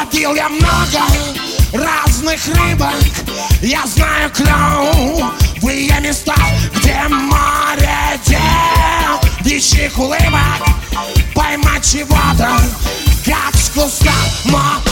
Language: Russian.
Ловил я много разных рыбок, я знаю клевые места, где море девичьих улыбок. Поймать чего-то, как с куста.